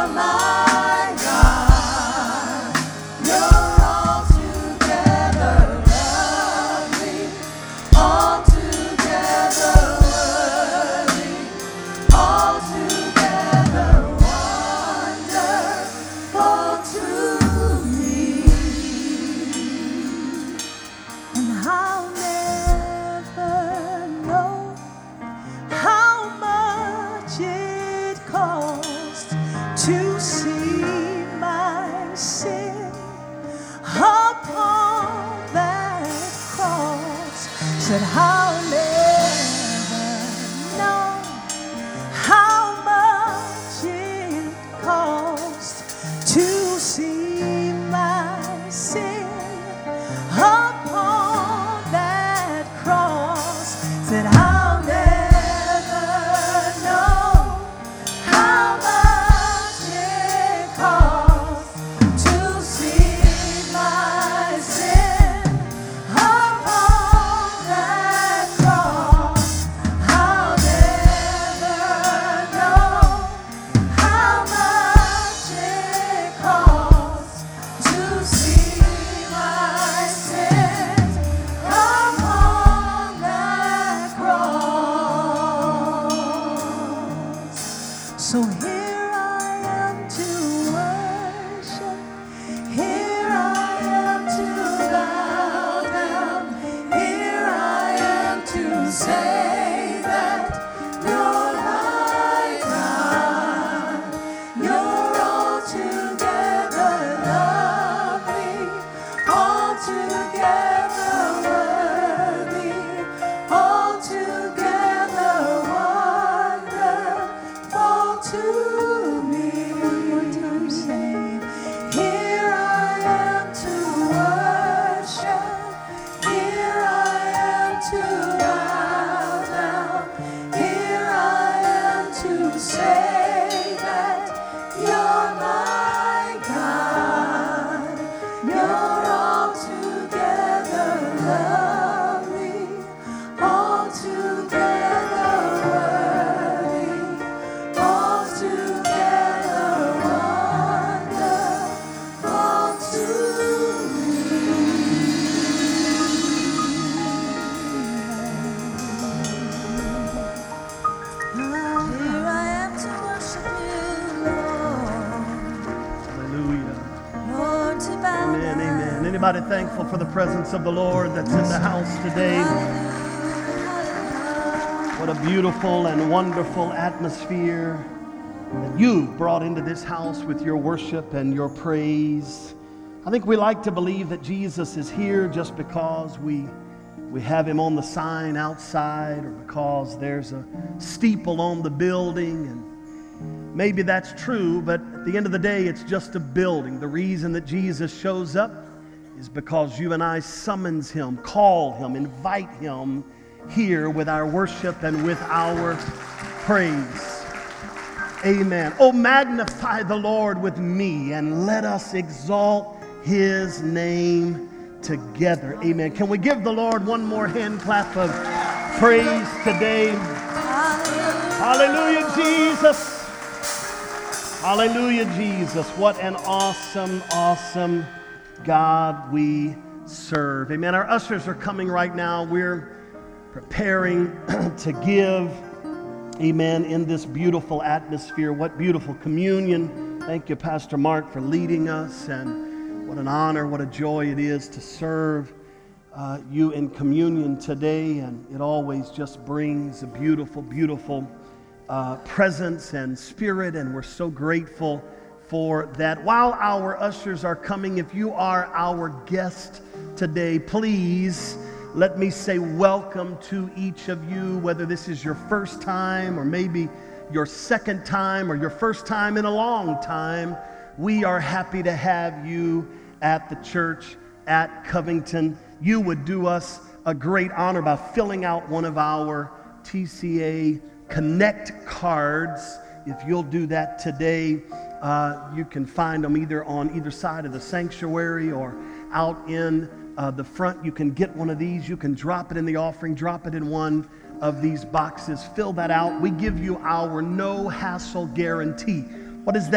Anybody thankful for the presence of the Lord that's in the house today? What a beautiful and wonderful atmosphere that you brought into this house with your worship and your praise. I think we like to believe that Jesus is here just because we have him on the sign outside, or because there's a steeple on the building, and maybe that's true, but at the end of the day, it's just a building. The reason that Jesus shows up is because you and I summons him, call him, invite him here with our worship and with our praise. Amen. Oh, magnify the Lord with me and let us exalt his name together. Amen. Can we give the Lord one more hand clap of praise today? Hallelujah, Jesus. Hallelujah, Jesus. What an awesome, awesome God we serve. Amen. Our ushers are coming right now. We're preparing to give, amen, in this beautiful atmosphere. What beautiful communion. Thank you, Pastor Mark, for leading us, and what an honor, what a joy it is to serve you in communion today, and it always just brings a beautiful, beautiful presence and spirit, and we're so grateful for that. While our ushers are coming, if you are our guest today, please let me say welcome to each of you, whether this is your first time or maybe your second time or your first time in a long time. We are happy to have you at the church at Covington. You would do us a great honor by filling out one of our TCA Connect cards. If you'll do that today, you can find them either on either side of the sanctuary or out in the front. You can get one of these. You can drop it in the offering, drop it in one of these boxes. Fill that out. We give you our no hassle guarantee. What is that?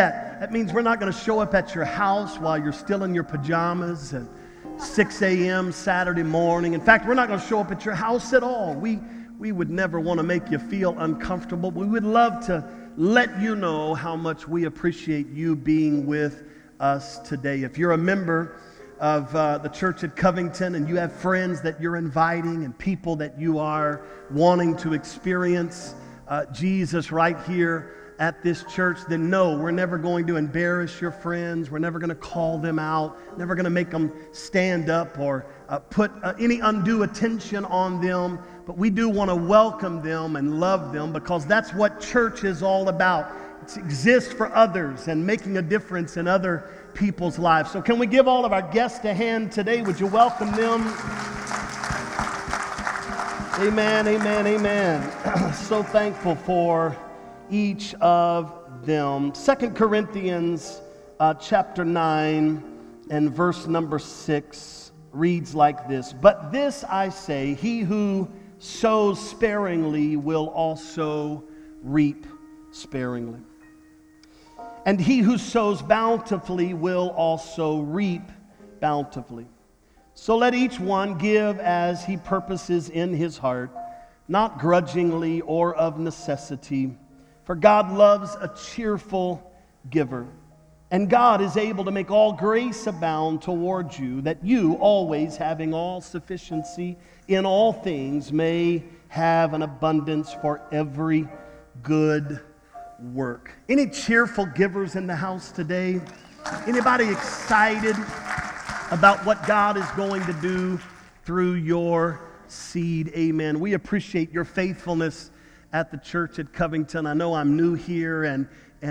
That means we're not going to show up at your house while you're still in your pajamas at 6 a.m. Saturday morning. In fact, we're not going to show up at your house at all. We would never want to make you feel uncomfortable. We would love to let you know how much we appreciate you being with us today. If you're a member of the church at Covington and you have friends that you're inviting and people that you are wanting to experience Jesus right here at this church, then no, we're never going to embarrass your friends. We're never going to call them out, never going to make them stand up or put any undue attention on them. But we do want to welcome them and love them, because that's what church is all about. It exists for others and making a difference in other people's lives. So can we give all of our guests a hand today? Would you welcome them? Amen, amen, amen. So thankful for each of them. 2 Corinthians chapter 9 and verse number 6 reads like this: "But this I say, he who sows sparingly will also reap sparingly. And he who sows bountifully will also reap bountifully. So let each one give as he purposes in his heart, not grudgingly or of necessity. For God loves a cheerful giver. And God is able to make all grace abound towards you, that you, always having all sufficiency in all things, may have an abundance for every good work." Any cheerful givers in the house today? Anybody excited about what God is going to do through your seed? Amen. We appreciate your faithfulness at the church at Covington. I know I'm new here and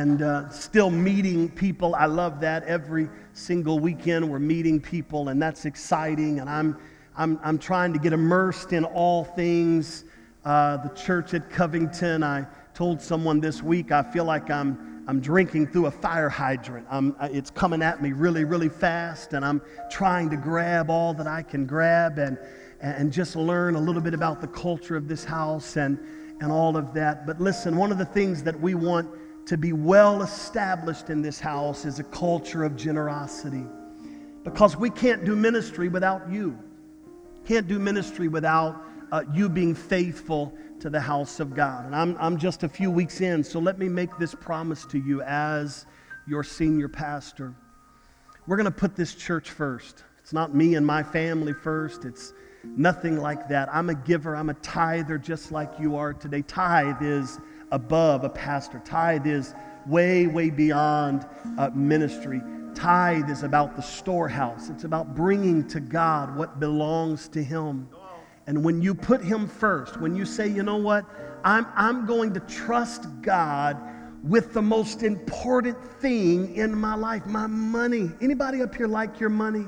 still meeting people. I love that. Every single weekend we're meeting people, and that's exciting. And I'm trying to get immersed in all things the church at Covington. I told someone this week, I feel like I'm drinking through a fire hydrant. It's coming at me really, really fast, and I'm trying to grab all that I can grab and just learn a little bit about the culture of this house and all of that. But listen, one of the things that we want to be well established in this house is a culture of generosity, because we can't do ministry without you. Can't do ministry without you being faithful to the house of God. And I'm just a few weeks in, so let me make this promise to you as your senior pastor. We're going to put this church first. It's not me and my family first. It's nothing like that. I'm a giver. I'm a tither just like you are today. Tithe is above a pastor. Tithe is way, way beyond ministry. Tithe is about the storehouse. It's about bringing to God what belongs to Him. And when you put Him first, when you say, you know what, I'm going to trust God with the most important thing in my life, my money. Anybody up here like your money?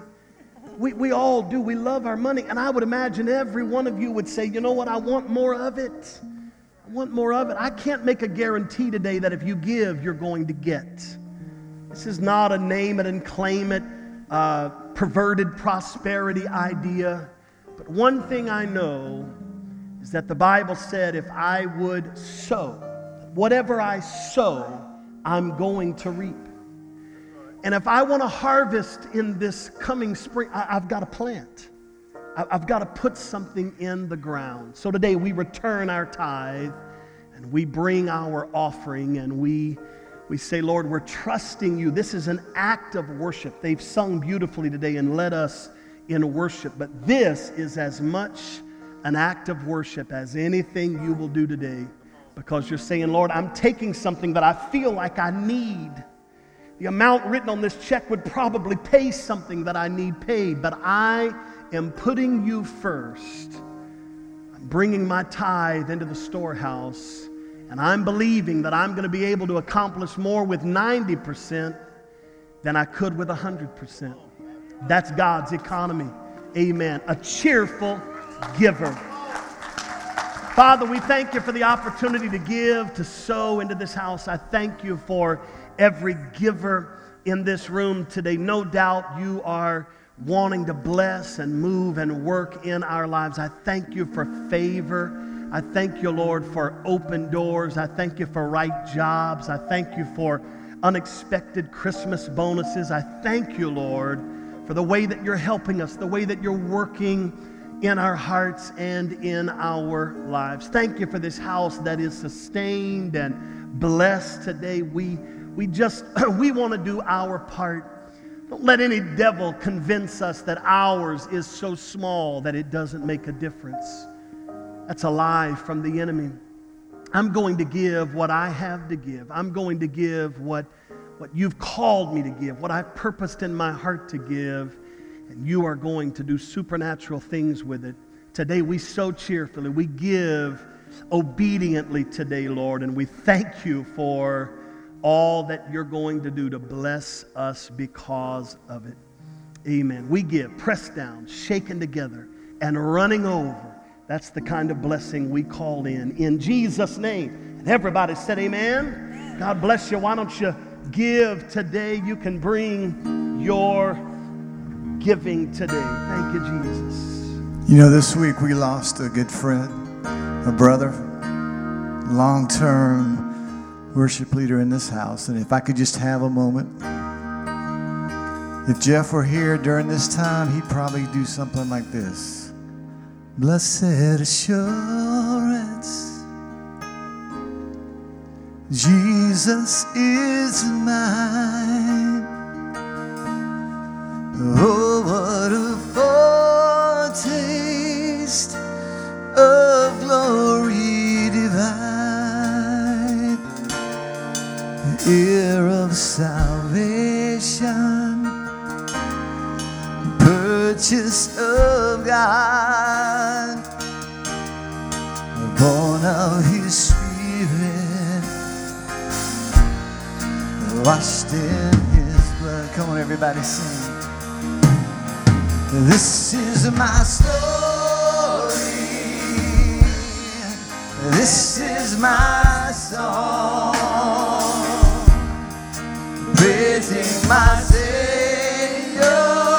We all do. We love our money. And I would imagine every one of you would say, you know what, I want more of it. I want more of it. I can't make a guarantee today that if you give, you're going to get. This is not a name it and claim it, perverted prosperity idea. But one thing I know is that the Bible said if I would sow, whatever I sow, I'm going to reap. And if I want to harvest in this coming spring, I've got to plant. I've got to put something in the ground. So today we return our tithe and we bring our offering and we say, Lord, we're trusting you. This is an act of worship. They've sung beautifully today and led us in worship. But this is as much an act of worship as anything you will do today, because you're saying, Lord, I'm taking something that I feel like I need. The amount written on this check would probably pay something that I need paid, but I am putting you first. I'm bringing my tithe into the storehouse, and I'm believing that I'm going to be able to accomplish more with 90% than I could with 100%. That's God's economy. Amen. A cheerful giver. Father, we thank you for the opportunity to give, to sow into this house. I thank you for every giver in this room today. No doubt you are wanting to bless and move and work in our lives. I thank you for favor. I thank you, Lord, for open doors. I thank you for right jobs. I thank you for unexpected Christmas bonuses. I thank you, Lord, for the way that you're helping us, the way that you're working in our hearts and in our lives. Thank you for this house that is sustained and blessed today. We want to do our part. Don't let any devil convince us that ours is so small that it doesn't make a difference. That's a lie from the enemy. I'm going to give what I have to give. I'm going to give what you've called me to give, what I've purposed in my heart to give. And you are going to do supernatural things with it. Today we sow cheerfully. We give obediently today, Lord. And we thank you for all that you're going to do to bless us because of it. Amen. We give pressed down, shaken together, and running over. That's the kind of blessing we call in Jesus' name. And everybody said amen. God bless you. Why don't you give today? You can bring your giving today. Thank you, Jesus. You know, this week we lost a good friend, a brother, long-term worship leader in this house. And if I could just have a moment. If Jeff were here during this time, he'd probably do something like this. Blessed assurance, Jesus is mine. Oh, what a foretaste of glory divine, the heir of salvation, purchased of God, born of His Spirit, washed in His blood. Come on, everybody, sing. This is my story. This is my song, praising my Savior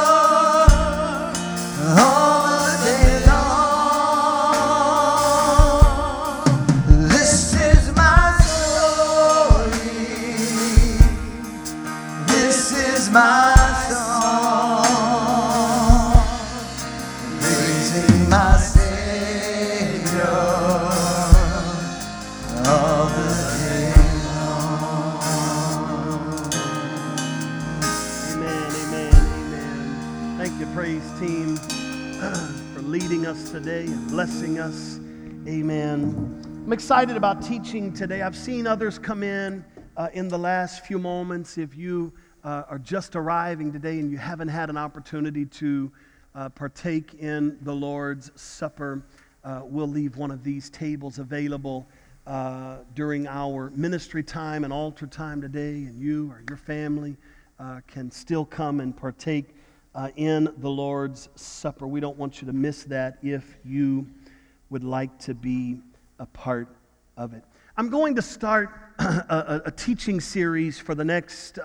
all day long. This is my story. This is my my Savior all the day long. Amen, amen, amen. Thank you, praise team, for leading us today and blessing us. Amen. I'm excited about teaching today. I've seen others come in the last few moments. If you are just arriving today and you haven't had an opportunity to partake in the Lord's Supper, we'll leave one of these tables available during our ministry time and altar time today, and you or your family can still come and partake in the Lord's Supper. We don't want you to miss that if you would like to be a part of it. I'm going to start a teaching series for the next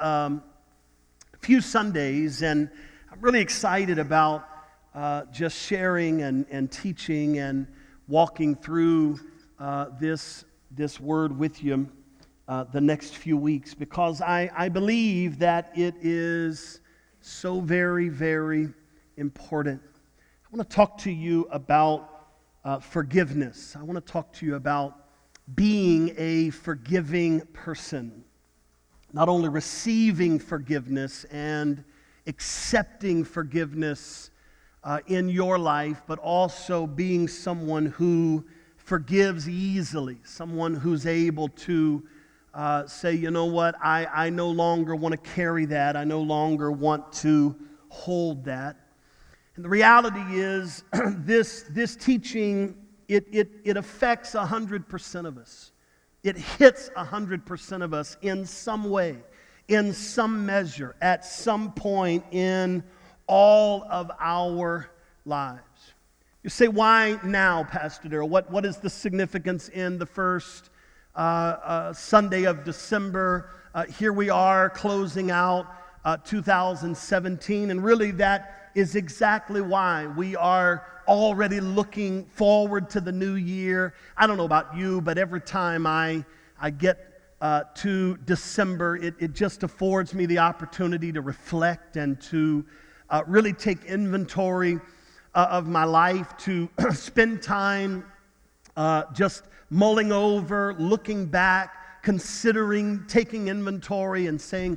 few Sundays, and I'm really excited about just sharing and teaching and walking through this word with you the next few weeks, because I believe that it is so very, very important. I want to talk to you about forgiveness. I want to talk to you about being a forgiving person, not only receiving forgiveness and accepting forgiveness in your life, but also being someone who forgives easily, someone who's able to say, you know what, I no longer want to carry that, I no longer want to hold that. And the reality is, this teaching, it affects 100% of us. It hits 100% of us in some way, in some measure, at some point in all of our lives. You say, why now, Pastor Darrell? What is the significance in the first Sunday of December? Here we are closing out 2017, and really that is exactly why. We are already looking forward to the new year. I don't know about you, but every time I get to December, it just affords me the opportunity to reflect and to really take inventory of my life, to spend time just mulling over, looking back, considering, taking inventory, and saying,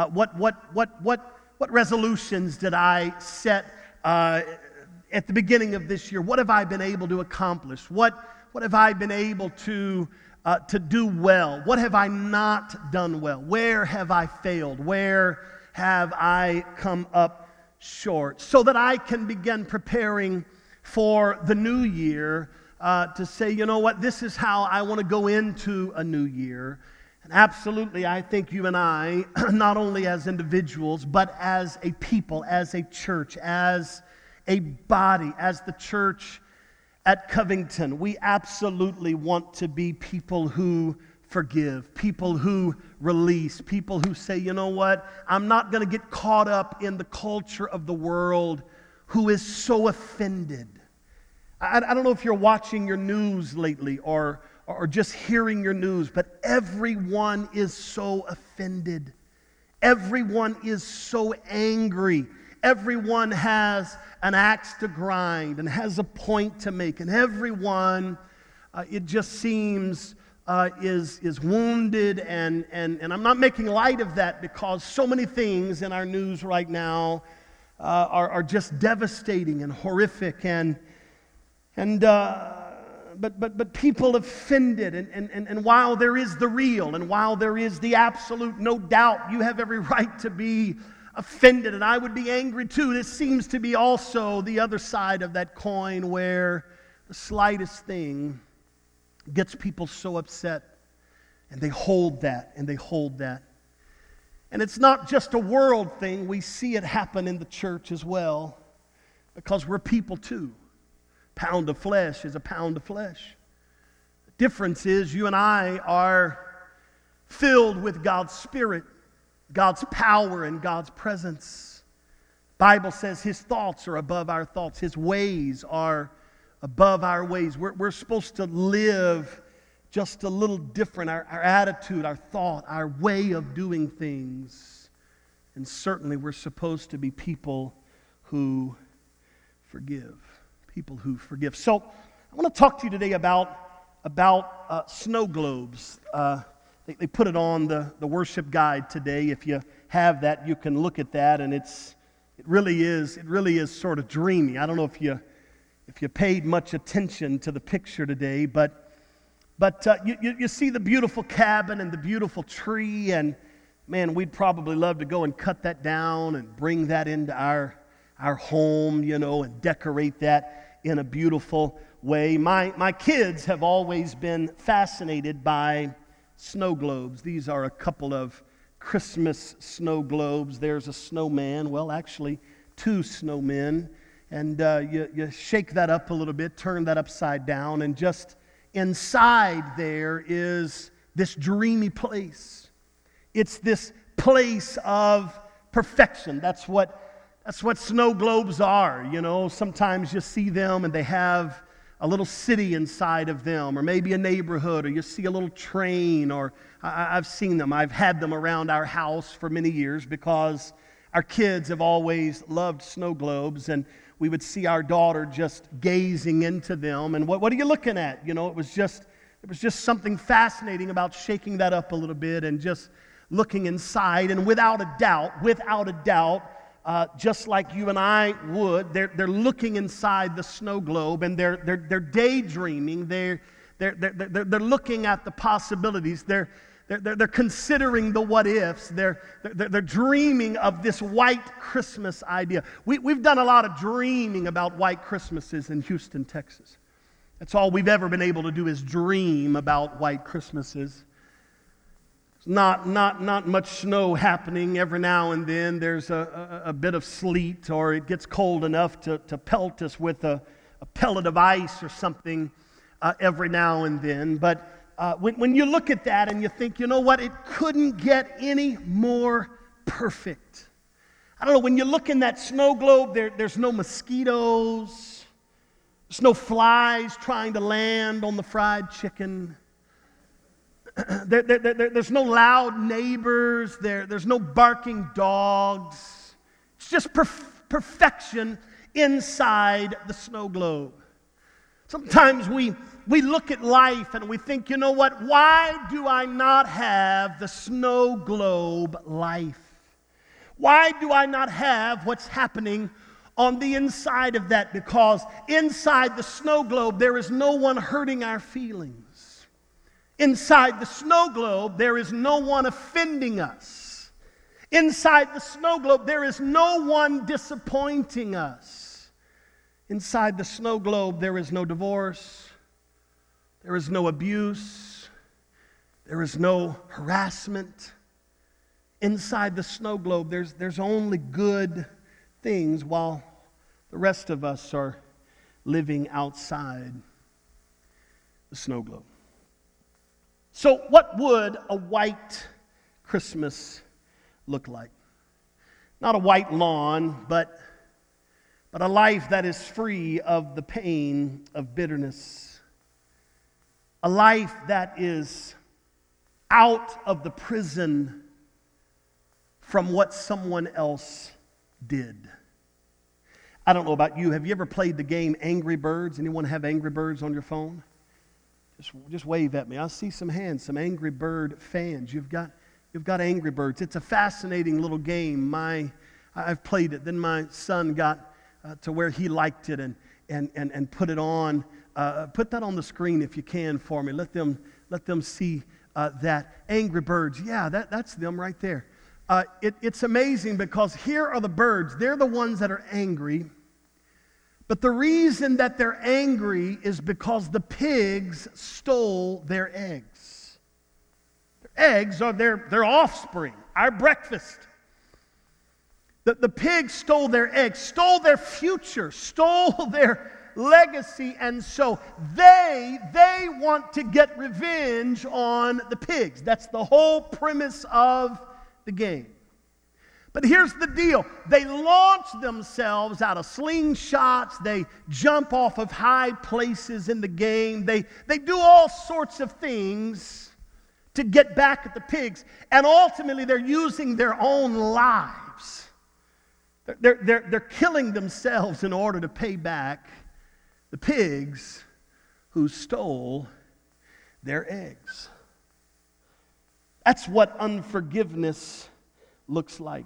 what resolutions did I set at the beginning of this year? What have I been able to accomplish? What have I been able to do well? What have I not done well? Where have I failed? Where have I come up short? So that I can begin preparing for the new year to say, you know what, this is how I want to go into a new year. And absolutely, I think you and I, not only as individuals, but as a people, as a church, as a body, as the church at Covington, we absolutely want to be people who forgive, people who release, people who say, you know what, I'm not going to get caught up in the culture of the world who is so offended. I don't know if you're watching your news lately or just hearing your news, but everyone is so offended. Everyone is so angry. Everyone has an axe to grind and has a point to make. And everyone, it just seems, is wounded. And I'm not making light of that because so many things in our news right now are just devastating and horrific. But people offended, and while there is the real, and while there is the absolute, no doubt, you have every right to be offended, and I would be angry too. This seems to be also the other side of that coin where the slightest thing gets people so upset, and they hold that, and they hold that. And it's not just a world thing. We see it happen in the church as well, because we're people too. Pound of flesh is a pound of flesh. The difference is you and I are filled with God's Spirit, God's power, and God's presence. The Bible says His thoughts are above our thoughts. His ways are above our ways. We're supposed to live just a little different. Our attitude, our thought, our way of doing things. And certainly we're supposed to be people who forgive. People who forgive. So I want to talk to you today about snow globes. They put it on the worship guide today. If you have that, you can look at that, and it really is sort of dreamy. I don't know if you paid much attention to the picture today, but you see the beautiful cabin and the beautiful tree, and man, we'd probably love to go and cut that down and bring that into our home, and decorate that in a beautiful way. My kids have always been fascinated by snow globes. These are a couple of Christmas snow globes. There's a snowman, well, actually, two snowmen, and you shake that up a little bit, turn that upside down, and just inside there is this dreamy place. It's this place of perfection. That's what snow globes are. Sometimes you see them and they have a little city inside of them, or maybe a neighborhood, or you see a little train, or I've seen them. I've had them around our house for many years because our kids have always loved snow globes, and we would see our daughter just gazing into them. And what are you looking at? It was just something fascinating about shaking that up a little bit and just looking inside. And without a doubt, just like you and I would, they're looking inside the snow globe, and they're daydreaming. They're looking at the possibilities. They're considering the what ifs. They're dreaming of this white Christmas idea. We've done a lot of dreaming about white Christmases in Houston, Texas. That's all we've ever been able to do is dream about white Christmases. Not much snow happening. Every now and then there's a bit of sleet, or it gets cold enough to pelt us with a pellet of ice or something every now and then. But when you look at that and you think, you know what, it couldn't get any more perfect. I don't know, when you look in that snow globe, there's no mosquitoes, there's no flies trying to land on the fried chicken. There's no loud neighbors. There's no barking dogs. It's just perfection inside the snow globe. Sometimes we look at life and we think, you know what? Why do I not have the snow globe life? Why do I not have what's happening on the inside of that? Because inside the snow globe, there is no one hurting our feelings. Inside the snow globe, there is no one offending us. Inside the snow globe, there is no one disappointing us. Inside the snow globe, there is no divorce. There is no abuse. There is no harassment. Inside the snow globe, there's only good things, while the rest of us are living outside the snow globe. So what would a white Christmas look like? Not a white lawn, but a life that is free of the pain of bitterness. A life that is out of the prison from what someone else did. I don't know about you. Have you ever played the game Angry Birds? Anyone have Angry Birds on your phone? Just wave at me. I see some hands, some Angry Bird fans. You've got Angry Birds. It's a fascinating little game. I've played it. Then my son got to where he liked it and put it on. Put that on the screen if you can for me. Let them see that. Angry Birds. Yeah, that's them right there. It's amazing because here are the birds. They're the ones that are angry. But the reason that they're angry is because the pigs stole their eggs. Their eggs are their offspring, our breakfast. The pigs stole their eggs, stole their future, stole their legacy, and so they want to get revenge on the pigs. That's the whole premise of the game. But here's the deal. They launch themselves out of slingshots. They jump off of high places in the game. They do all sorts of things to get back at the pigs. And ultimately, they're using their own lives. They're killing themselves in order to pay back the pigs who stole their eggs. That's what unforgiveness looks like.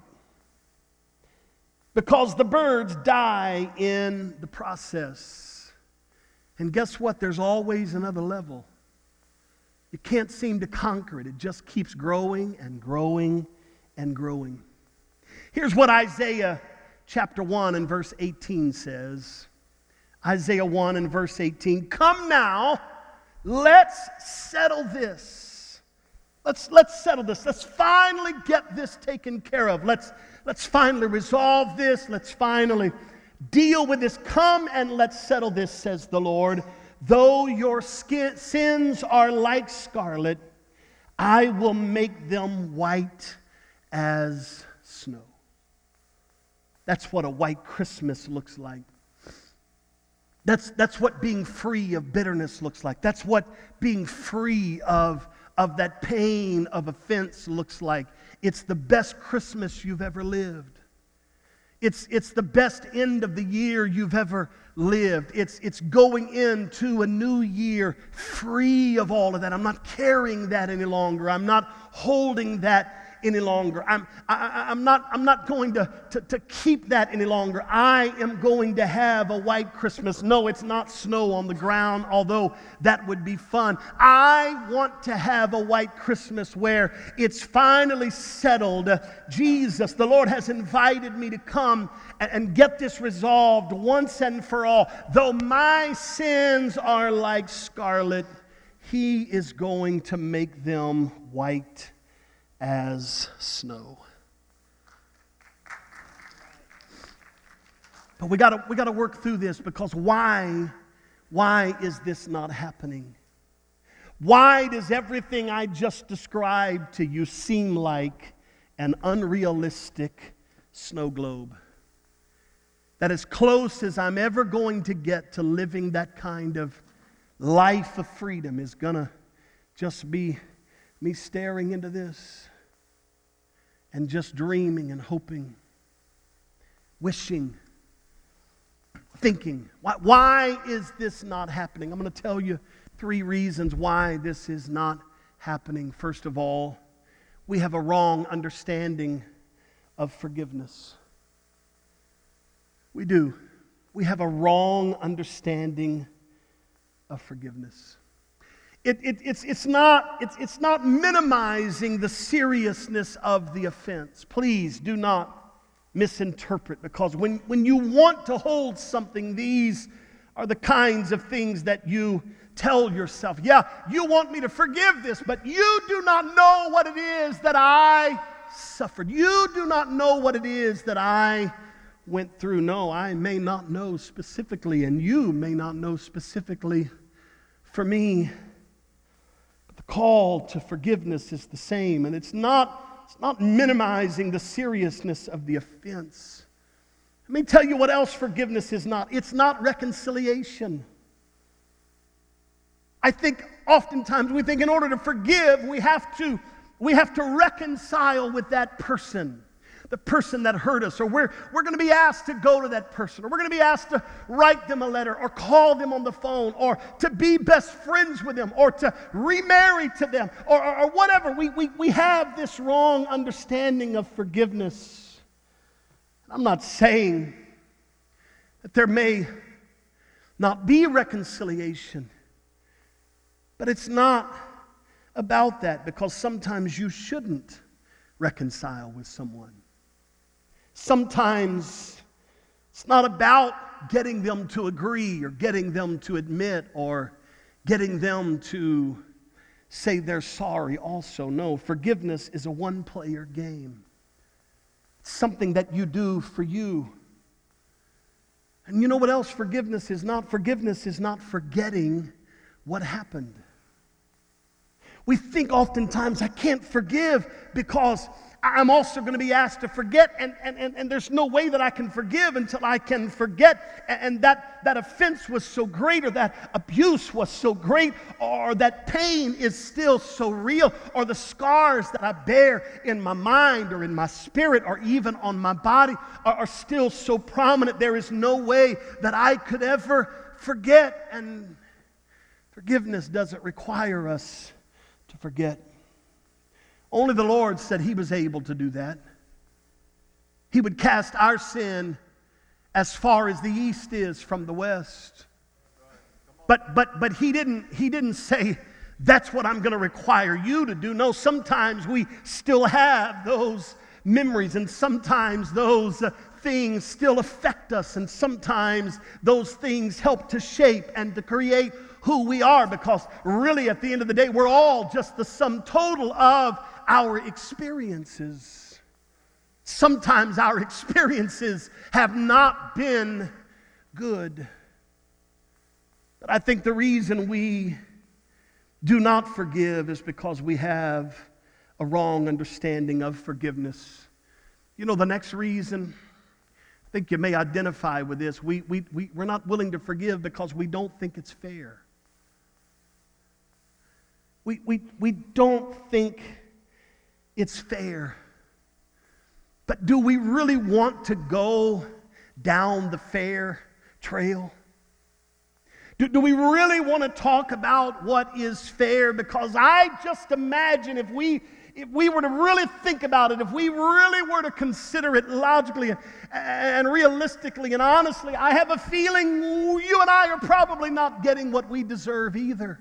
Because the birds die in the process. And guess what? There's always another level. You can't seem to conquer it. It just keeps growing and growing and growing. Here's what Isaiah chapter 1 and verse 18 says. Isaiah 1 and verse 18. Come now, let's settle this. Let's settle this. Let's finally get this taken care of. Let's finally resolve this. Let's finally deal with this. Come and let's settle this, says the Lord. Though your sins are like scarlet, I will make them white as snow. That's what a white Christmas looks like. That's what being free of bitterness looks like. That's what being free of that pain of offense looks like. It's the best Christmas you've ever lived. It's the best end of the year you've ever lived. It's going into a new year free of all of that. I'm not carrying that any longer. I'm not holding that any longer. I'm not going to keep that any longer. I am going to have a white Christmas. No, it's not snow on the ground, although that would be fun. I want to have a white Christmas where it's finally settled. Jesus, the Lord has invited me to come and get this resolved once and for all. Though my sins are like scarlet, He is going to make them white as snow. But we got to work through this, because why is this not happening? Why does everything I just described to you seem like an unrealistic snow globe? That as close as I'm ever going to get to living that kind of life of freedom is going to just be me staring into this and just dreaming and hoping, wishing, thinking, why is this not happening? I'm going to tell you 3 reasons why this is not happening. First of all, we have a wrong understanding of forgiveness. We do. We have a wrong understanding of forgiveness. It's not minimizing the seriousness of the offense. Please do not misinterpret, because when you want to hold something, these are the kinds of things that you tell yourself. Yeah, you want me to forgive this, but you do not know what it is that I suffered. You do not know what it is that I went through. No, I may not know specifically, and you may not know specifically for me. But the call to forgiveness is the same, and it's not minimizing the seriousness of the offense. Let me tell you what else forgiveness is not. It's not reconciliation. I think oftentimes we think in order to forgive, we have to reconcile with that person, the person that hurt us, or we're going to be asked to go to that person, or we're going to be asked to write them a letter, or call them on the phone, or to be best friends with them, or to remarry to them, or whatever. We have this wrong understanding of forgiveness. I'm not saying that there may not be reconciliation, but it's not about that, because sometimes you shouldn't reconcile with someone. Sometimes it's not about getting them to agree, or getting them to admit, or getting them to say they're sorry also. No, forgiveness is a one-player game. It's something that you do for you. And you know what else forgiveness is not? Forgiveness is not forgetting what happened. We think oftentimes, I can't forgive because I'm also going to be asked to forget, and there's no way that I can forgive until I can forget, and that offense was so great, or that abuse was so great, or that pain is still so real, or the scars that I bear in my mind or in my spirit or even on my body are still so prominent. There is no way that I could ever forget, and forgiveness doesn't require us to forget. Only the Lord said He was able to do that. He would cast our sin as far as the east is from the west. But He didn't say, that's what I'm going to require you to do. No, sometimes we still have those memories, and sometimes those things still affect us, and sometimes those things help to shape and to create who we are, because really at the end of the day, we're all just the sum total of our experiences. Sometimes our experiences have not been good. But I think the reason we do not forgive is because we have a wrong understanding of forgiveness. You know, the next reason, I think you may identify with this, we're not willing to forgive because we don't think it's fair. We don't think it's fair. But do we really want to go down the fair trail? Do we really want to talk about what is fair? Because I just imagine if we were to really think about it, if we really were to consider it logically and realistically and honestly, I have a feeling you and I are probably not getting what we deserve either.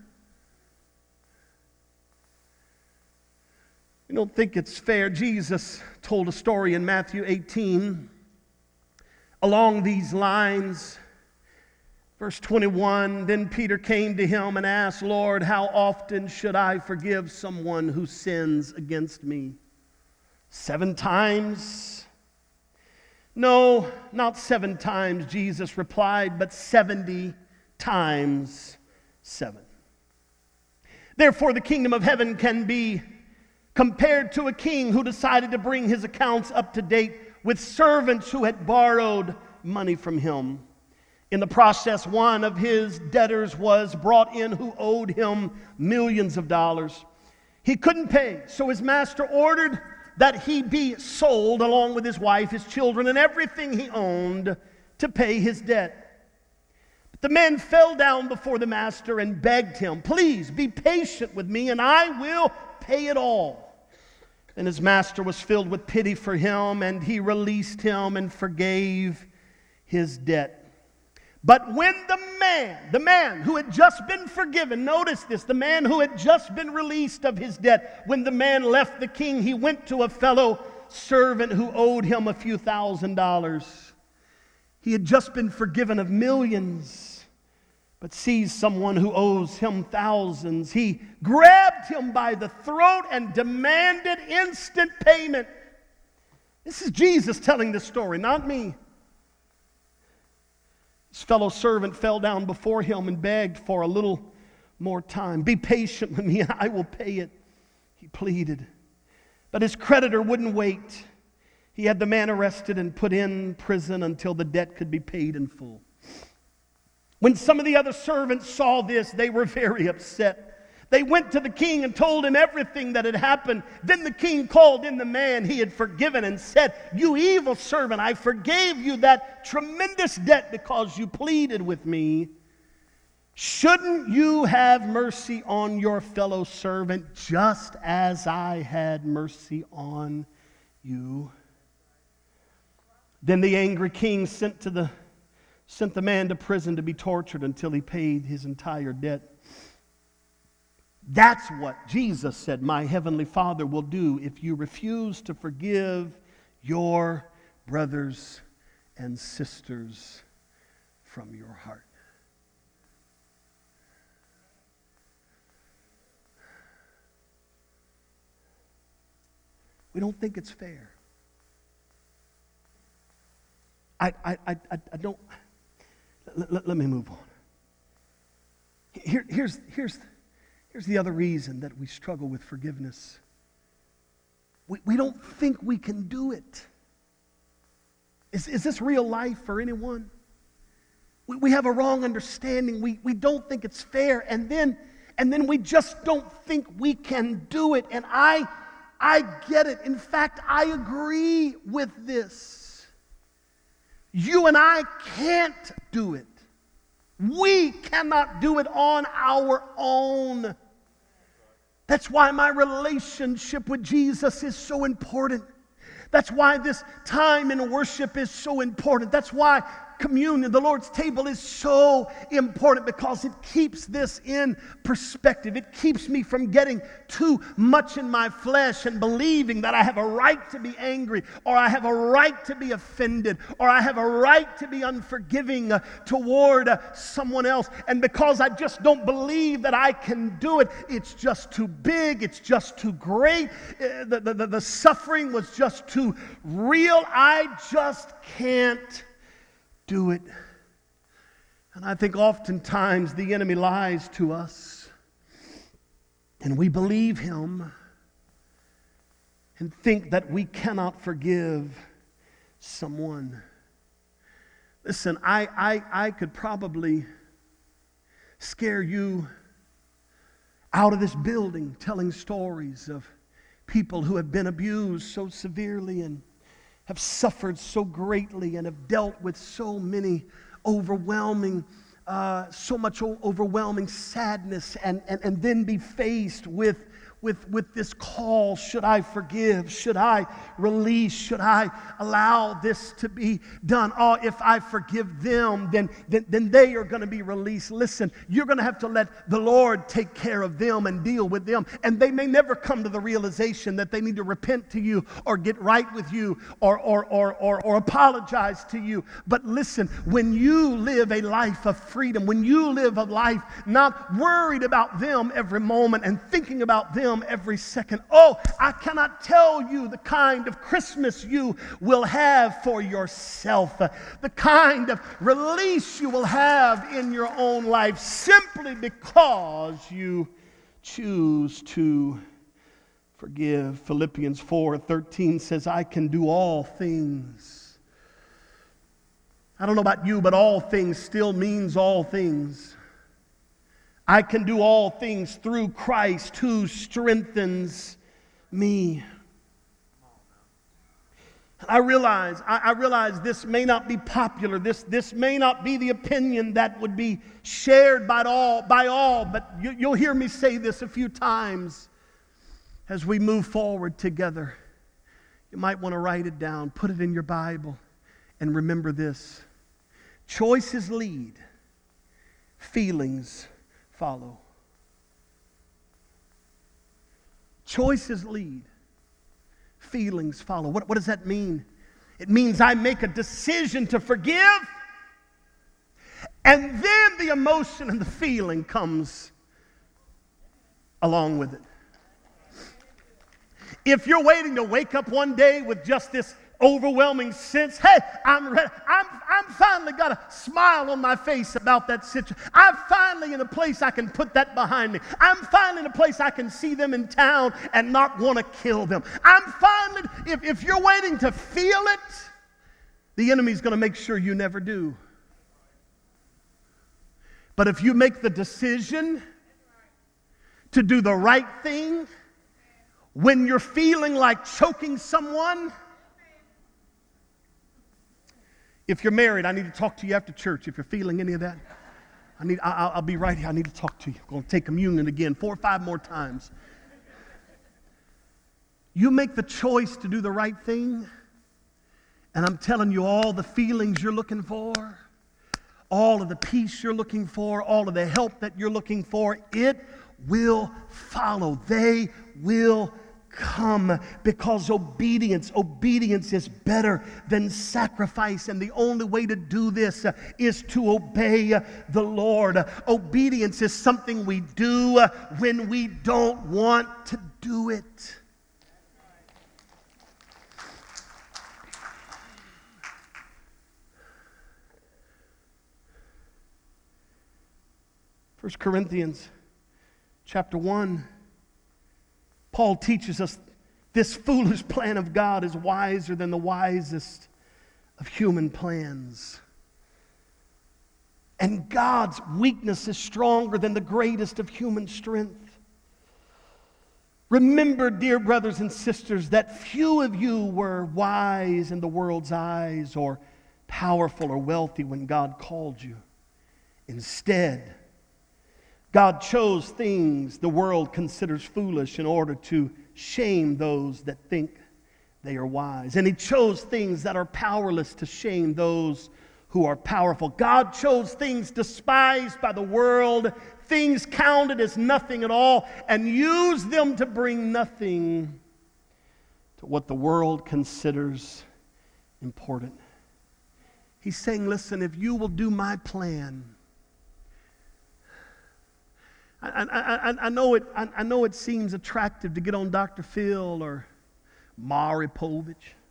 You don't think it's fair. Jesus told a story in Matthew 18 along these lines. Verse 21, then Peter came to him and asked, Lord, how often should I forgive someone who sins against me? 7 times? No, not 7 times, Jesus replied, but 70 times 7. Therefore, the kingdom of heaven can be compared to a king who decided to bring his accounts up to date with servants who had borrowed money from him. In the process, one of his debtors was brought in who owed him millions of dollars. He couldn't pay, so his master ordered that he be sold along with his wife, his children, and everything he owned to pay his debt. But the man fell down before the master and begged him, "Please be patient with me, and I will pay it all." And his master was filled with pity for him, and he released him and forgave his debt. But when the man who had just been forgiven, notice this, the man who had just been released of his debt, when the man left the king, he went to a fellow servant who owed him a few $1,000s. He had just been forgiven of millions, but sees someone who owes him thousands. He grabbed him by the throat and demanded instant payment. This is Jesus telling the story, not me. His fellow servant fell down before him and begged for a little more time. "Be patient with me and I will pay it," he pleaded. But his creditor wouldn't wait. He had the man arrested and put in prison until the debt could be paid in full. When some of the other servants saw this, they were very upset. They went to the king and told him everything that had happened. Then the king called in the man he had forgiven and said, "You evil servant, I forgave you that tremendous debt because you pleaded with me. Shouldn't you have mercy on your fellow servant just as I had mercy on you?" Then the angry king sent the man to prison to be tortured until he paid his entire debt. That's what Jesus said my heavenly Father will do if you refuse to forgive your brothers and sisters from your heart. We don't think it's fair. I don't. Let me move on. Here's the other reason that we struggle with forgiveness. We don't think we can do it. Is this real life for anyone? We have a wrong understanding. We don't think it's fair, and then we just don't think we can do it. And I get it. In fact, I agree with this. You and I can't do it. We cannot do it on our own. That's why my relationship with Jesus is so important. That's why this time in worship is so important. That's why communion, the Lord's table, is so important, because it keeps this in perspective. It keeps me from getting too much in my flesh and believing that I have a right to be angry, or I have a right to be offended, or I have a right to be unforgiving toward someone else. And because I just don't believe that I can do it, it's just too big, it's just too great, the suffering was just too real, I just can't do it. And I think oftentimes the enemy lies to us, and we believe him and think that we cannot forgive someone. Listen, I could probably scare you out of this building telling stories of people who have been abused so severely and have suffered so greatly and have dealt with so many overwhelming sadness, and then be faced with this call: should I forgive? Should I release? Should I allow this to be done? Oh, if I forgive them, then they are going to be released. Listen, you're going to have to let the Lord take care of them and deal with them. And they may never come to the realization that they need to repent to you or get right with you or apologize to you. But listen, when you live a life of freedom, when you live a life not worried about them every moment and thinking about them every second, oh, I cannot tell you the kind of Christmas you will have for yourself, the kind of release you will have in your own life, simply because you choose to forgive. Philippians 4:13 says, I can do all things. I don't know about you, but all things still means all things. I can do all things through Christ who strengthens me. I realize this may not be popular. This may not be the opinion that would be shared by all, but you'll hear me say this a few times as we move forward together. You might want to write it down, put it in your Bible, and remember this. Choices lead, feelings follow. Choices lead, feelings follow. What does that mean? It means I make a decision to forgive, and then the emotion and the feeling comes along with it. If you're waiting to wake up one day with just this overwhelming sense, hey, I'm ready. I'm finally got a smile on my face about that situation. I'm finally in a place I can put that behind me. I'm finally in a place I can see them in town and not want to kill them. I'm finally, if you're waiting to feel it, the enemy's going to make sure you never do. But if you make the decision to do the right thing when you're feeling like choking someone. If you're married, I need to talk to you after church. If you're feeling any of that, I'll be right here. I need to talk to you. I'm going to take communion again 4 or 5 more times. You make the choice to do the right thing, and I'm telling you, all the feelings you're looking for, all of the peace you're looking for, all of the help that you're looking for, it will follow. They will come, because obedience is better than sacrifice, and the only way to do this is to obey the Lord. Obedience is something we do when we don't want to do it. First Corinthians chapter 1. Paul teaches us this foolish plan of God is wiser than the wisest of human plans. And God's weakness is stronger than the greatest of human strength. Remember, dear brothers and sisters, that few of you were wise in the world's eyes or powerful or wealthy when God called you. Instead, God chose things the world considers foolish in order to shame those that think they are wise. And He chose things that are powerless to shame those who are powerful. God chose things despised by the world, things counted as nothing at all, and used them to bring nothing to what the world considers important. He's saying, listen, if you will do my plan, I know it seems attractive to get on Dr. Phil or Maury Povich,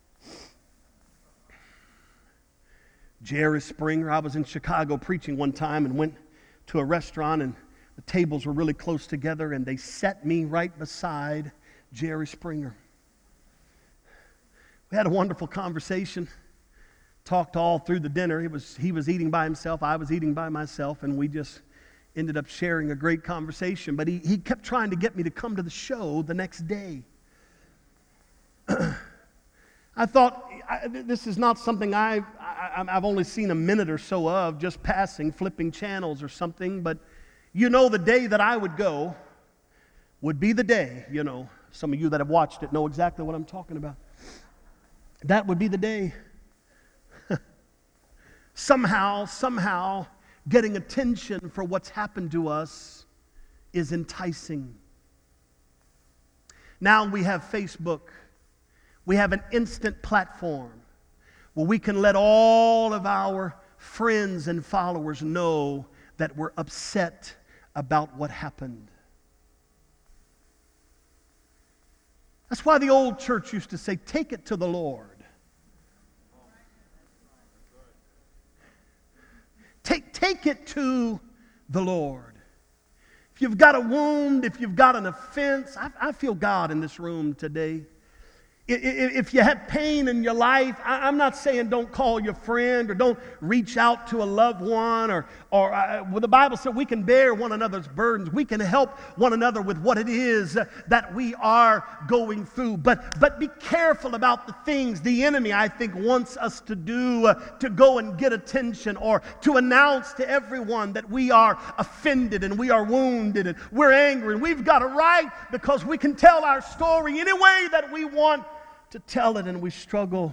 Jerry Springer. I was in Chicago preaching one time and went to a restaurant, and the tables were really close together, and they set me right beside Jerry Springer. We had a wonderful conversation, talked all through the dinner. He was eating by himself, I was eating by myself, and we just ended up sharing a great conversation. But he kept trying to get me to come to the show the next day. I thought, this is not something I've only seen a minute or so of, just passing, flipping channels or something. But the day that I would go would be the day, some of you that have watched it know exactly what I'm talking about. That would be the day. Somehow, getting attention for what's happened to us is enticing. Now we have Facebook. We have an instant platform where we can let all of our friends and followers know that we're upset about what happened. That's why the old church used to say, take it to the Lord. Take it to the Lord. If you've got a wound, if you've got an offense, I feel God in this room today. If you have pain in your life, I'm not saying don't call your friend or don't reach out to a loved one or well, the Bible said we can bear one another's burdens. We can help one another with what it is that we are going through. But be careful about the things the enemy, I think, wants us to do to go and get attention or to announce to everyone that we are offended and we are wounded and we're angry and we've got a right because we can tell our story any way that we want to tell it, and we struggle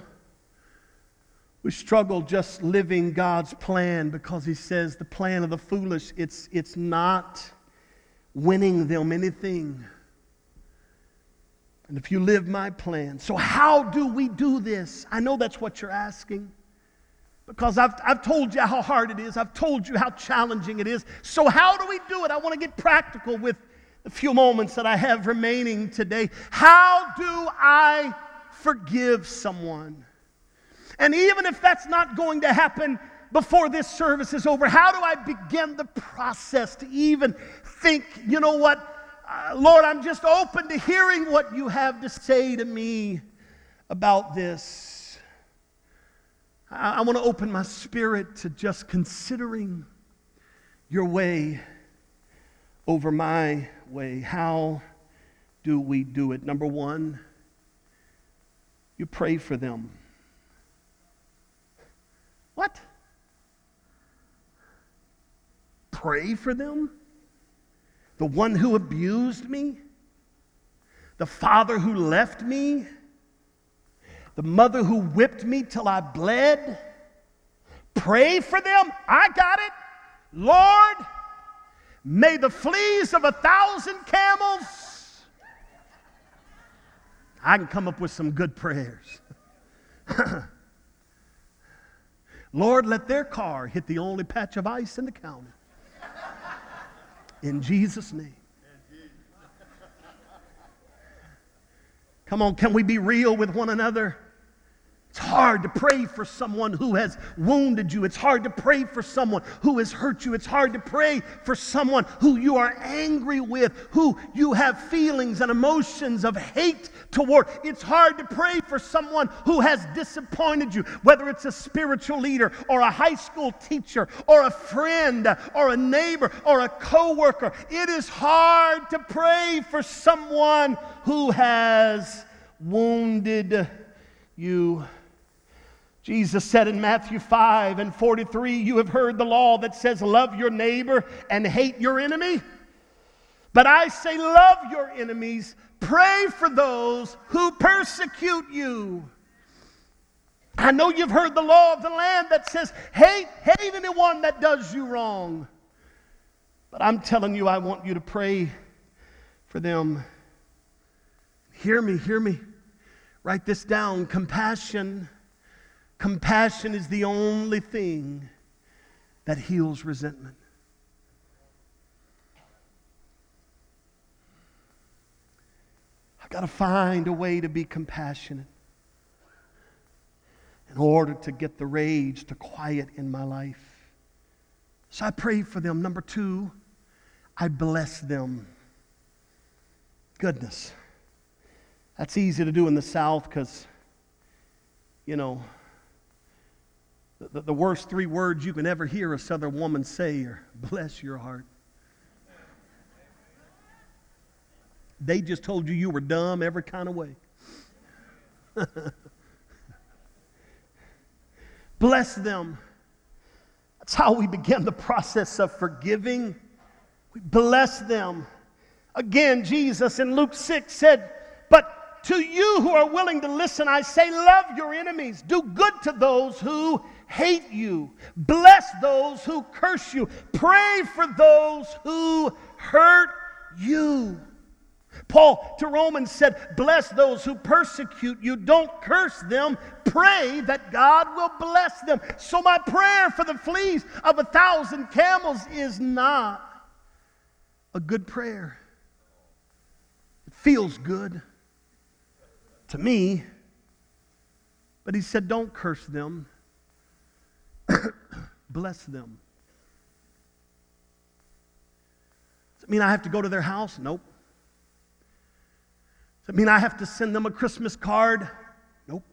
just living God's plan, because he says the plan of the foolish, it's not winning them anything. And if you live my plan. So how do we do this? I know that's what you're asking, because I've told you how hard it is. I've told you how challenging it is. So how do we do it? I want to get practical with the few moments that I have remaining today. How do I forgive someone? And even if that's not going to happen before this service is over, how do I begin the process to even think, you know what, Lord, I'm just open to hearing what you have to say to me about this. I want to open my spirit to just considering your way over my way. How do we do it? Number one, you pray for them. What? Pray for them? The one who abused me? The father who left me? The mother who whipped me till I bled? Pray for them? I got it. Lord, may the fleas of 1,000 camels. I can come up with some good prayers. Lord, let their car hit the only patch of ice in the county. In Jesus' name. Come on, can we be real with one another? It's hard to pray for someone who has wounded you. It's hard to pray for someone who has hurt you. It's hard to pray for someone who you are angry with, who you have feelings and emotions of hate toward. It's hard to pray for someone who has disappointed you, whether it's a spiritual leader or a high school teacher or a friend or a neighbor or a coworker. It is hard to pray for someone who has wounded you. Jesus said in Matthew 5:43, you have heard the law that says, love your neighbor and hate your enemy. But I say, love your enemies, pray for those who persecute you. I know you've heard the law of the land that says, hate anyone that does you wrong. But I'm telling you, I want you to pray for them. Hear me. Write this down. Compassion is the only thing that heals resentment. I've got to find a way to be compassionate in order to get the rage to quiet in my life. So I pray for them. Number two, I bless them. Goodness. That's easy to do in the South because, you know, the worst three words you can ever hear a Southern woman say are, bless your heart. They just told you were dumb every kind of way. Bless them. That's how we begin the process of forgiving. We bless them. Again, Jesus in Luke 6 said, but to you who are willing to listen, I say, love your enemies. Do good to those who hate you. Bless those who curse you. Pray for those who hurt you. Paul to Romans said, bless those who persecute you. Don't curse them. Pray that God will bless them. So my prayer for the fleas of 1,000 camels is not a good prayer. It feels good to me. But he said, don't curse them. Bless them. Does it mean I have to go to their house? Nope. Does that mean I have to send them a Christmas card? Nope.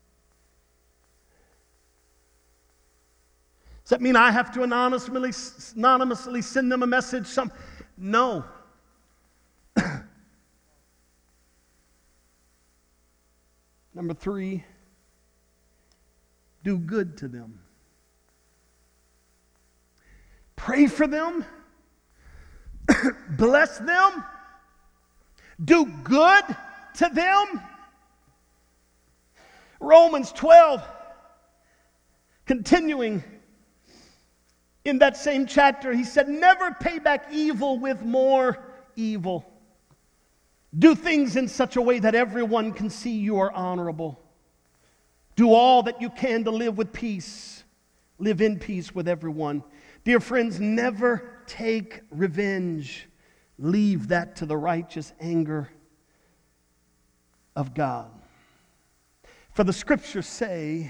Does that mean I have to anonymously send them a message? No. Number 3, do good to them. Pray for them. Bless them. Do good to them. Romans 12, continuing in that same chapter, he said, never pay back evil with more evil. Do things in such a way that everyone can see you are honorable. Do all that you can to live with peace. Live in peace with everyone. Dear friends, never take revenge. Leave that to the righteous anger of God. For the scriptures say,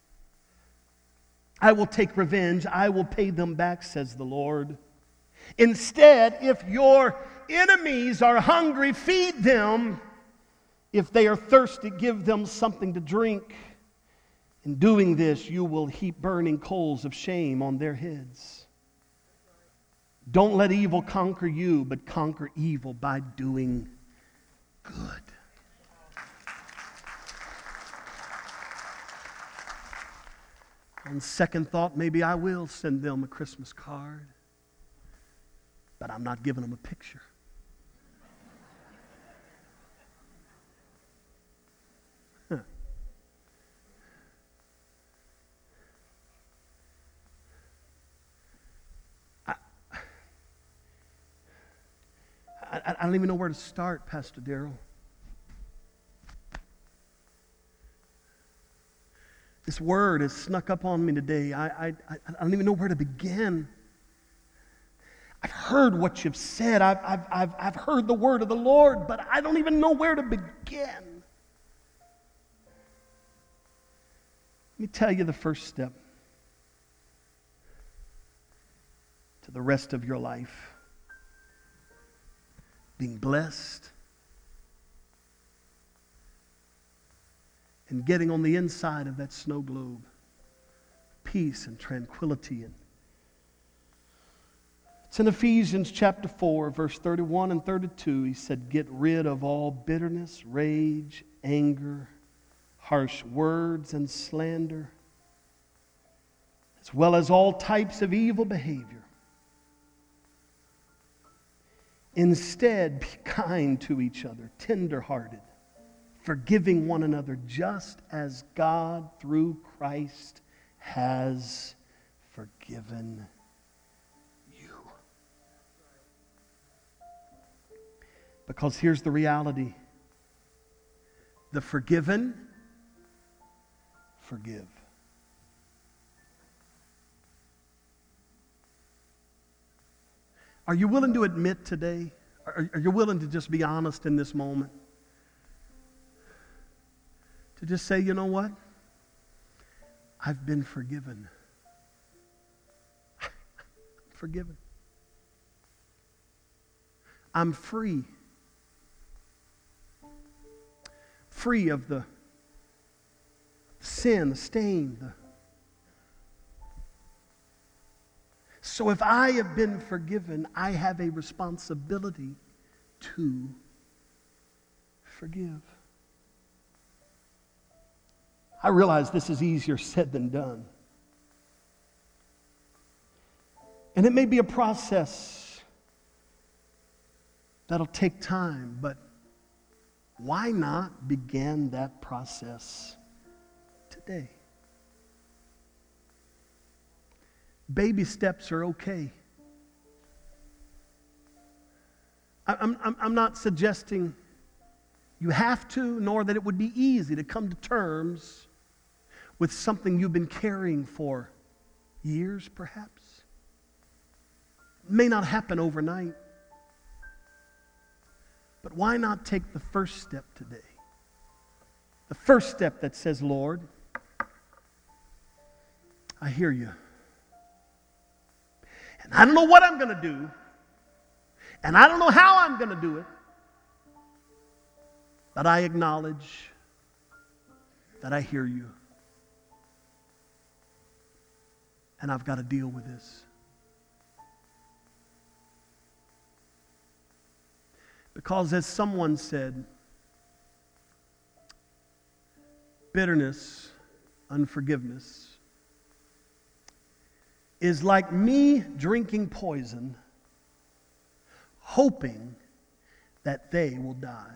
I will take revenge, I will pay them back, says the Lord. Instead, if your enemies are hungry, feed them. If they are thirsty, give them something to drink. In doing this, you will heap burning coals of shame on their heads. Don't let evil conquer you, but conquer evil by doing good. On second thought, maybe I will send them a Christmas card, but I'm not giving them a picture. I don't even know where to start, Pastor Darrell. This word has snuck up on me today. I don't even know where to begin. I've heard what you've said. I've heard the word of the Lord, but I don't even know where to begin. Let me tell you the first step to the rest of your life. Being blessed and getting on the inside of that snow globe. Peace and tranquility. It's in Ephesians chapter 4, verse 31 and 32. He said, get rid of all bitterness, rage, anger, harsh words, and slander, as well as all types of evil behavior. Instead, be kind to each other, tender-hearted, forgiving one another, just as God, through Christ, has forgiven you. Because here's the reality. The forgiven forgive. Are you willing to admit today? Are you willing to just be honest in this moment? To just say, you know what? I've been forgiven. I'm forgiven. I'm free. Free of the sin, the stain, So if I have been forgiven, I have a responsibility to forgive. I realize this is easier said than done. And it may be a process that'll take time, but why not begin that process today? Baby steps are okay. I'm not suggesting you have to, nor that it would be easy to come to terms with something you've been carrying for years, perhaps. It may not happen overnight. But why not take the first step today? The first step that says, Lord, I hear you. And I don't know what I'm going to do. And I don't know how I'm going to do it. that I acknowledge that I hear you. And I've got to deal with this. Because as someone said, bitterness, unforgiveness, is like me drinking poison, hoping that they will die.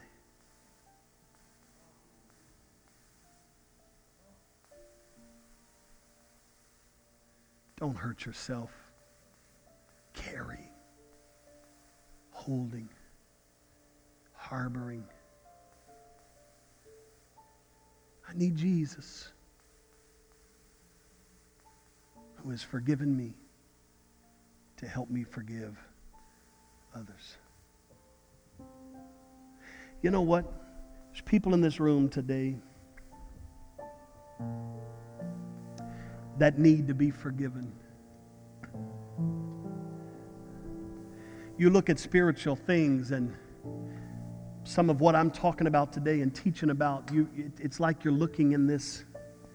Don't hurt yourself carrying, holding, harboring. I need Jesus, who has forgiven me, to help me forgive others. You know what? There's people in this room today that need to be forgiven. You look at spiritual things, and some of what I'm talking about today and teaching about, it's like you're looking in this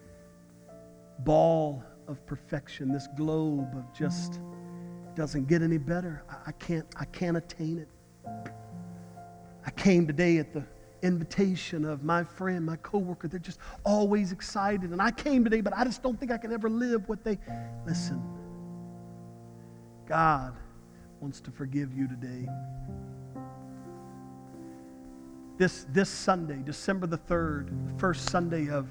ball of perfection, this globe of just, doesn't get any better. I can't attain it. I came today at the invitation of my friend, my coworker. They're just always excited. And I came today, but I just don't think I can ever live what they... Listen, God wants to forgive you today. This Sunday, December the 3rd, the first Sunday of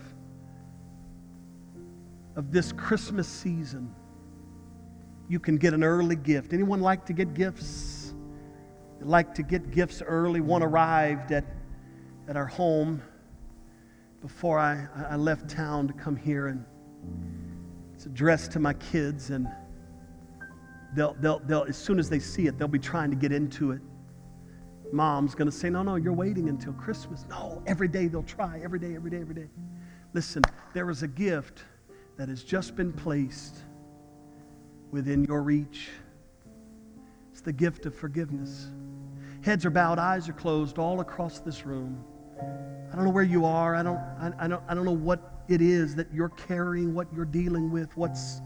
this Christmas season, you can get an early gift. Anyone like to get gifts? Like to get gifts early? One arrived at our home before I left town to come here, and it's addressed to my kids, and they'll as soon as they see it, they'll be trying to get into it. Mom's going to say, no, you're waiting until Christmas. No, every day they'll try, every day. Listen, there is a gift that has just been placed within your reach. It's the gift of forgiveness. Heads are bowed, eyes are closed all across this room. I don't know where you are. I don't know what it is that you're carrying, what you're dealing with, what's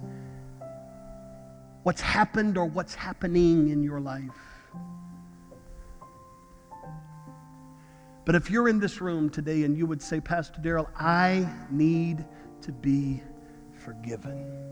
happened or what's happening in your life. But if you're in this room today and you would say, Pastor Darrell, I need to be forgiven.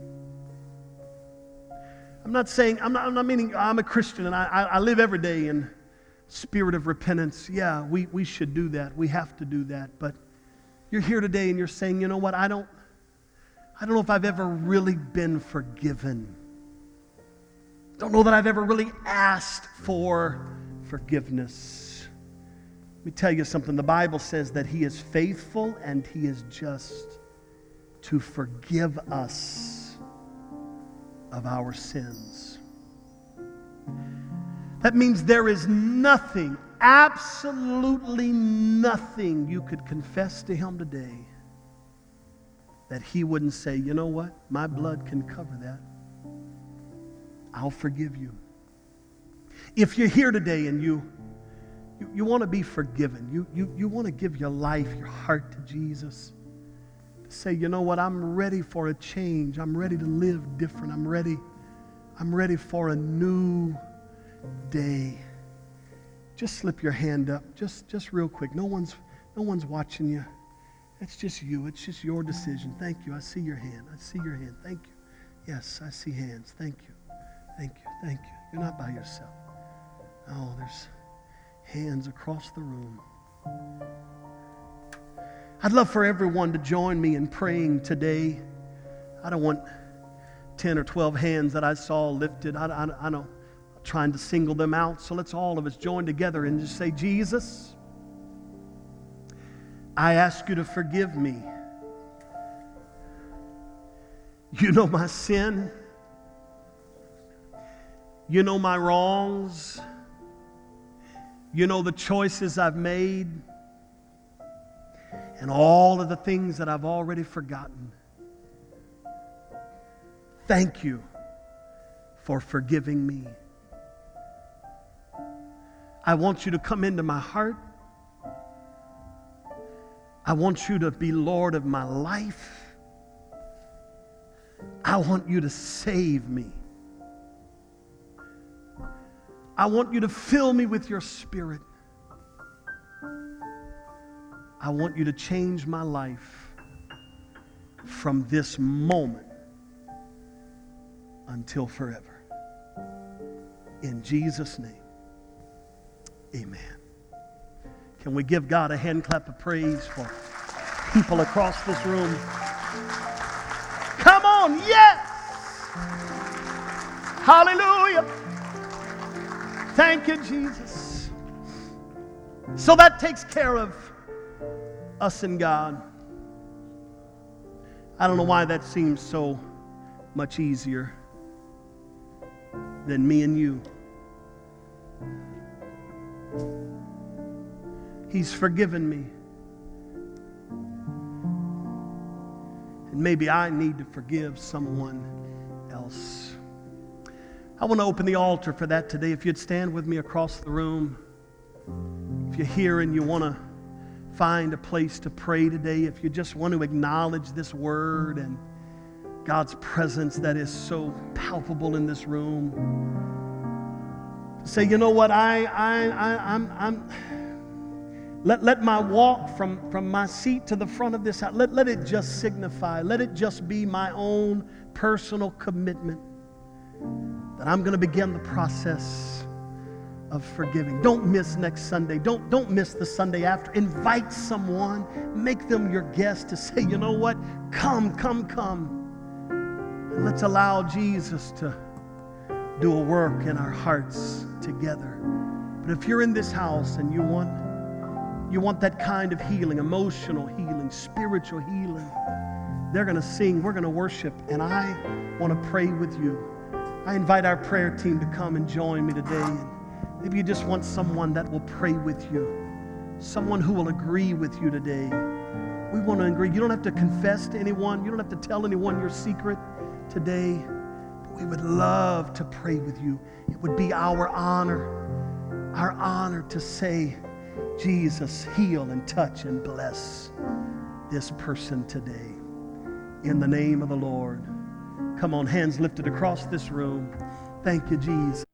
I'm not meaning I'm a Christian and I live every day in spirit of repentance. Yeah, we should do that. We have to do that. But you're here today and you're saying, you know what, I don't know if I've ever really been forgiven. Don't know that I've ever really asked for forgiveness. Let me tell you something. The Bible says that He is faithful and He is just to forgive us of our sins. That means there is nothing, absolutely nothing you could confess to Him today that He wouldn't say, you know what? My blood can cover that. I'll forgive you. If you're here today and you want to be forgiven, you want to give your life, your heart to Jesus, to say, you know what, I'm ready for a change. I'm ready to live different. I'm ready for a new day. Just slip your hand up, just real quick. No one's watching you. It's just you. It's just your decision. Thank you. I see your hand. Thank you. Yes, I see hands. Thank you. You're not by yourself. Oh, there's hands across the room. I'd love for everyone to join me in praying today. I don't want 10 or 12 hands that I saw lifted. I know, I'm trying to single them out. So let's all of us join together and just say, Jesus, I ask you to forgive me. You know my sin. You know my wrongs. You know the choices I've made and all of the things that I've already forgotten. Thank you for forgiving me. I want you to come into my heart. I want you to be Lord of my life. I want you to save me. I want you to fill me with your Spirit. I want you to change my life from this moment until forever. In Jesus' name, amen. Can we give God a hand clap of praise for people across this room? Come on, yes! Hallelujah! Thank you, Jesus. So that takes care of us and God. I don't know why that seems so much easier than me and you. He's forgiven me. And maybe I need to forgive someone else. I want to open the altar for that today. If you'd stand with me across the room. If you're here and you want to find a place to pray today, if you just want to acknowledge this word and God's presence that is so palpable in this room. Say, you know what, let my walk from my seat to the front of this house, let it just signify, let it just be my own personal commitment that I'm going to begin the process of forgiving. Don't miss next Sunday. Don't miss the Sunday after. Invite someone. Make them your guest to say, you know what? Come. And let's allow Jesus to do a work in our hearts together. But if you're in this house and you want that kind of healing, emotional healing, spiritual healing, they're going to sing, we're going to worship, and I want to pray with you. I invite our prayer team to come and join me today. And maybe you just want someone that will pray with you, someone who will agree with you today. We want to agree. You don't have to confess to anyone. You don't have to tell anyone your secret today. But we would love to pray with you. It would be our honor to say, Jesus, heal and touch and bless this person today. In the name of the Lord. Come on, hands lifted across this room. Thank you, Jesus.